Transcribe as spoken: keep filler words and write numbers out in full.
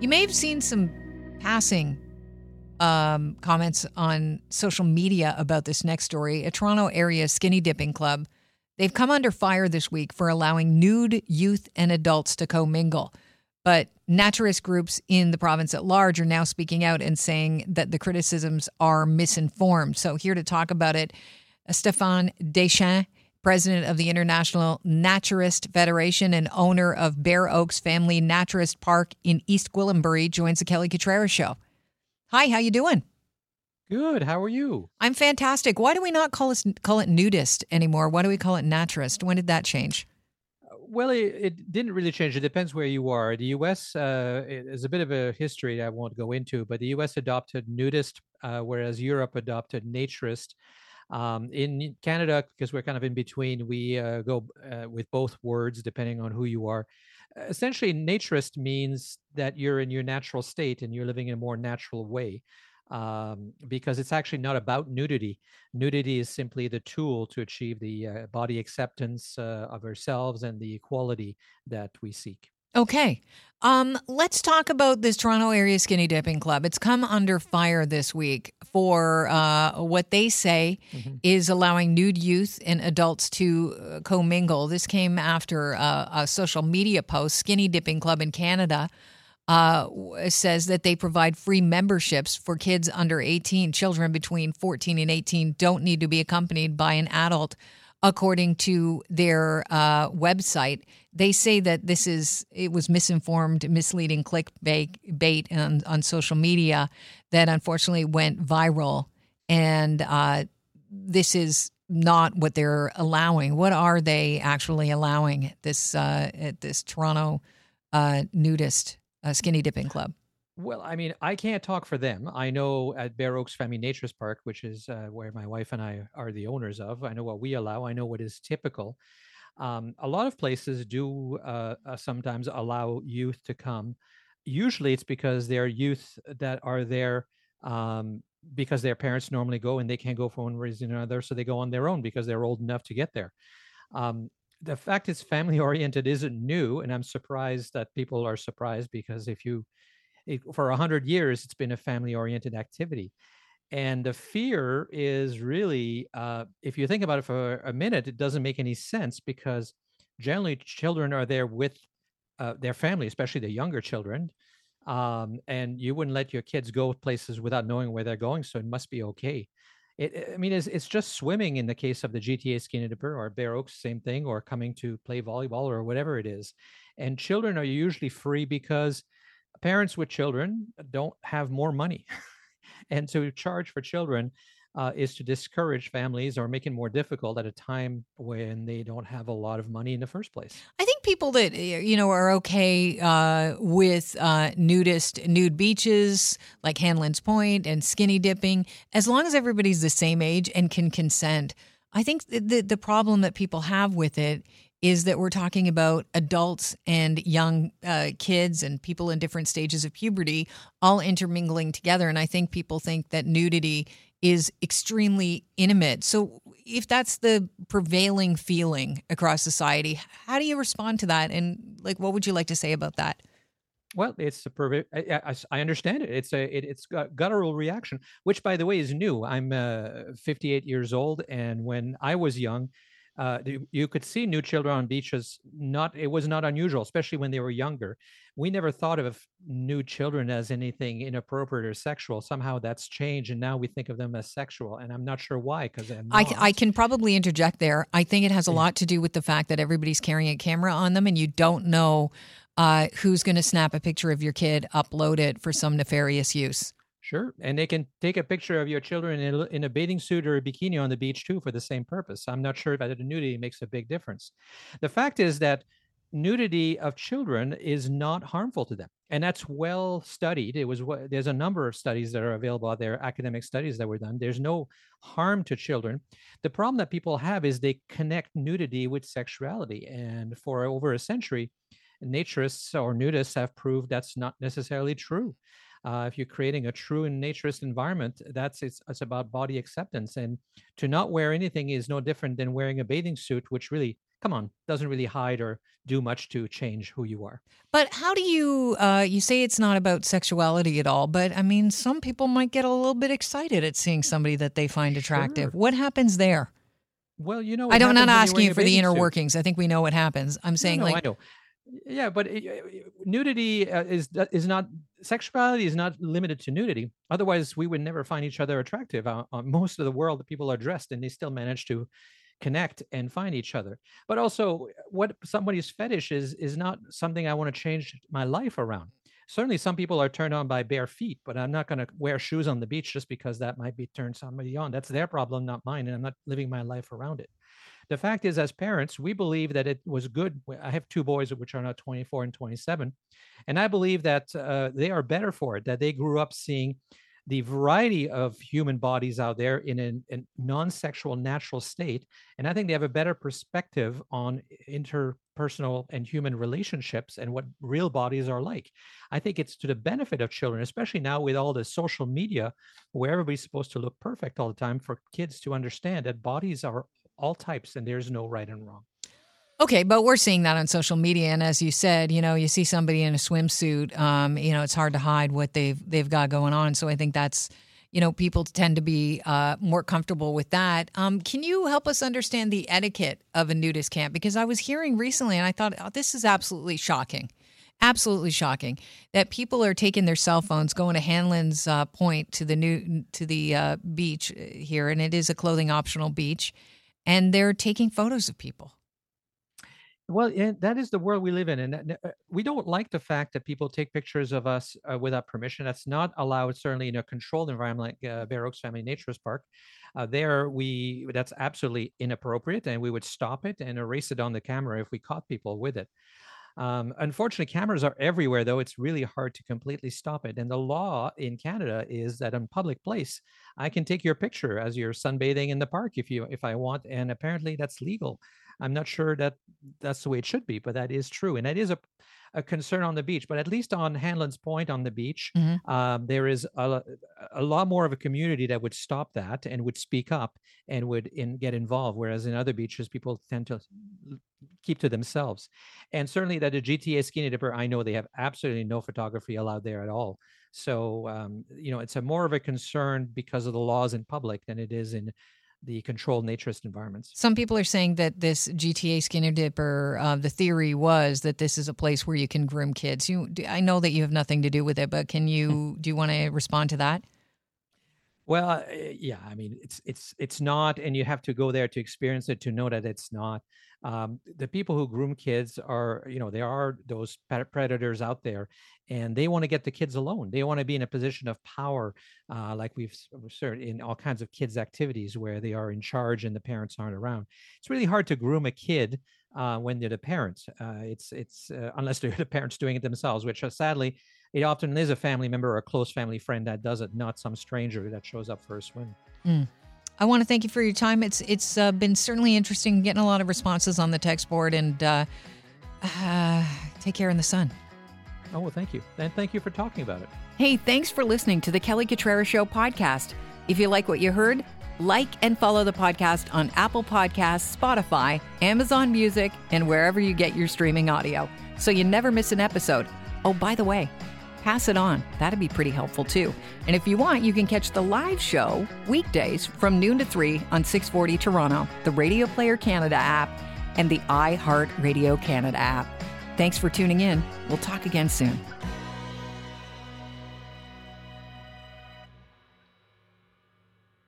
You may have seen some passing um, comments on social media about this next story. A Toronto area skinny dipping club. They've come under fire this week for allowing nude youth and adults to commingle. But naturist groups in the province at large are now speaking out and saying that the criticisms are misinformed. So here to talk about it, Stéphane Deschamps, president of the International Naturist Federation and owner of Bear Oaks Family Naturist Park in East Gwillimbury, joins the Kelly Cutrera Show. Hi, how you doing? Good. How are you? I'm fantastic. Why do we not call us call it nudist anymore? Why do we call it naturist? When did that change? Well, it, it didn't really change. It depends where you are. The U S uh, is a bit of a history I won't go into, but the U S adopted nudist, uh, whereas Europe adopted naturist. Um, in Canada, because we're kind of in between, we uh, go uh, with both words depending on who you are. Essentially, naturist means that you're in your natural state and you're living in a more natural way. Um, because it's actually not about nudity. Nudity is simply the tool to achieve the uh, body acceptance uh, of ourselves and the equality that we seek. Okay. Um, let's talk about this Toronto area skinny dipping club. It's come under fire this week for uh, what they say mm-hmm. is allowing nude youth and adults to uh, commingle. This came after uh, a social media post. Skinny Dipping Club in Canada Uh, says that they provide free memberships for kids under eighteen. Children between fourteen and eighteen don't need to be accompanied by an adult, according to their uh, website. They say that this is, it was misinformed, misleading clickbait bait on, on social media that unfortunately went viral. And uh, this is not what they're allowing. What are they actually allowing at this, uh, at this Toronto uh, nudist A skinny dipping club? Well, I mean, I can't talk for them. I know at Bear Oaks Family Naturist Park, which is uh, where my wife and I are the owners of, I know what we allow. I know what is typical. Um, a lot of places do uh, uh, sometimes allow youth to come. Usually it's because they're youth that are there um, because their parents normally go and they can't go for one reason or another. So they go on their own because they're old enough to get there. Um, The fact it's family oriented isn't new, and I'm surprised that people are surprised because if you, it, for a hundred years, it's been a family oriented activity, and the fear is really, uh, if you think about it for a minute, it doesn't make any sense because generally children are there with uh, their family, especially the younger children, um, and you wouldn't let your kids go places without knowing where they're going, so it must be okay. It, I mean, it's, it's just swimming in the case of the G T A Skinny Dipper or Bear Oaks, same thing, or coming to play volleyball or whatever it is. And children are usually free because parents with children don't have more money. And to charge for children uh, is to discourage families or make it more difficult at a time when they don't have a lot of money in the first place. I think people that, you know, are okay uh, with uh, nudist, nude beaches like Hanlan's Point and skinny dipping, as long as everybody's the same age and can consent. I think the, the problem that people have with it is that we're talking about adults and young uh, kids and people in different stages of puberty all intermingling together. And I think people think that nudity is extremely intimate. So if that's the prevailing feeling across society, how do you respond to that? And like, what would you like to say about that? Well, it's a perv- I, I, I understand it. It's a it, it's a guttural reaction, which, by the way, is new. I'm uh, fifty-eight years old, and when I was young, uh, you, you could see nude children on beaches. Not it was not unusual, especially when they were younger. We never thought of nude children as anything inappropriate or sexual. Somehow that's changed, and now we think of them as sexual. And I'm not sure why, because I, I can probably interject there. I think it has a lot to do with the fact that everybody's carrying a camera on them, and you don't know uh, who's going to snap a picture of your kid, upload it for some nefarious use. Sure. And they can take a picture of your children in a, in a bathing suit or a bikini on the beach, too, for the same purpose. I'm not sure that the nudity makes a big difference. The fact is that nudity of children is not harmful to them. And that's well studied. It was there's a number of studies that are available out there, academic studies that were done. There's no harm to children. The problem that people have is they connect nudity with sexuality. And for over a century, naturists or nudists have proved that's not necessarily true. Uh, if you're creating a true and naturist environment, that's it's, it's about body acceptance. And to not wear anything is no different than wearing a bathing suit, which really come on, doesn't really hide or do much to change who you are. But how do you, uh, you say it's not about sexuality at all, but I mean, some people might get a little bit excited at seeing somebody that they find attractive. Sure. What happens there? Well, you know, I what don't, I'm happens not when you're asking wearing you a for the bathing inner suit. workings. I think we know what happens. I'm saying No, no, like, I know. Yeah, but it, it- nudity uh, is is not sexuality is not limited to nudity. Otherwise, we would never find each other attractive. Uh, uh, most of the world, the people are dressed, and they still manage to connect and find each other. But also, what somebody's fetish is is not something I want to change my life around. Certainly, some people are turned on by bare feet, but I'm not going to wear shoes on the beach just because that might be turned somebody on. That's their problem, not mine, and I'm not living my life around it. The fact is, as parents, we believe that it was good. I have two boys, which are now twenty-four and twenty-seven, and I believe that uh, they are better for it, that they grew up seeing the variety of human bodies out there in a, a non-sexual natural state. And I think they have a better perspective on interpersonal and human relationships and what real bodies are like. I think it's to the benefit of children, especially now with all the social media where everybody's supposed to look perfect all the time, for kids to understand that bodies are all types and there's no right and wrong. okay, but we're seeing that on social media, and as you said, you know, you see somebody in a swimsuit, um, you know, it's hard to hide what they've they've got going on. So I think that's, you know, people tend to be uh, more comfortable with that. Um, can you help us understand the etiquette of a nudist camp? Because I was hearing recently, and I thought, oh, this is absolutely shocking, absolutely shocking, that people are taking their cell phones, going to Hanlon's uh, Point to the new to the uh, beach here, and it is a clothing optional beach, and they're taking photos of people. Well, yeah, that is the world we live in. And uh, we don't like the fact that people take pictures of us uh, without permission. That's not allowed, certainly in a controlled environment like uh, Bear Oaks Family Naturist Park. Uh, there, we that's absolutely inappropriate, and we would stop it and erase it on the camera if we caught people with it. Um, unfortunately, cameras are everywhere, though. It's really hard to completely stop it. And the law in Canada is that in public place, I can take your picture as you're sunbathing in the park if you if I want. And apparently that's legal. I'm not sure that that's the way it should be, but that is true. And that is a, a concern on the beach. But at least on Hanlon's Point on the beach, Mm-hmm. um, there is a, a lot more of a community that would stop that and would speak up and would in, get involved. Whereas in other beaches, people tend to keep to themselves. And certainly that the G T A Skinny Dipper, I know they have absolutely no photography allowed there at all. So, um, you know, it's a more of a concern because of the laws in public than it is in the controlled naturist environments. Some people are saying that this G T A Skinny Dipper, uh, the theory was that this is a place where you can groom kids. You, I know that you have nothing to do with it, but can you, do you want to respond to that? Well, uh, yeah, I mean, it's it's it's not, and you have to go there to experience it to know that it's not. Um, the people who groom kids are, you know, there are those predators out there, and they want to get the kids alone. They want to be in a position of power, uh, like we've seen in all kinds of kids' activities where they are in charge and the parents aren't around. It's really hard to groom a kid uh, when they're the parents. Uh, it's it's uh, unless they're the parents doing it themselves, which uh, sadly. It often is a family member or a close family friend that does it, not some stranger that shows up for a swim. Mm. I want to thank you for your time. It's It's uh, been certainly interesting, getting a lot of responses on the text board, and uh, uh, take care in the sun. Oh, well, thank you. And thank you for talking about it. Hey, thanks for listening to the Kelly Cutrera Show podcast. If you like what you heard, like and follow the podcast on Apple Podcasts, Spotify, Amazon Music, and wherever you get your streaming audio, so you never miss an episode. Oh, by the way, pass it on. That'd be pretty helpful too. And if you want, you can catch the live show weekdays from noon to three on six forty Toronto, the Radio Player Canada app, and the iHeart Radio Canada app. Thanks for tuning in. We'll talk again soon.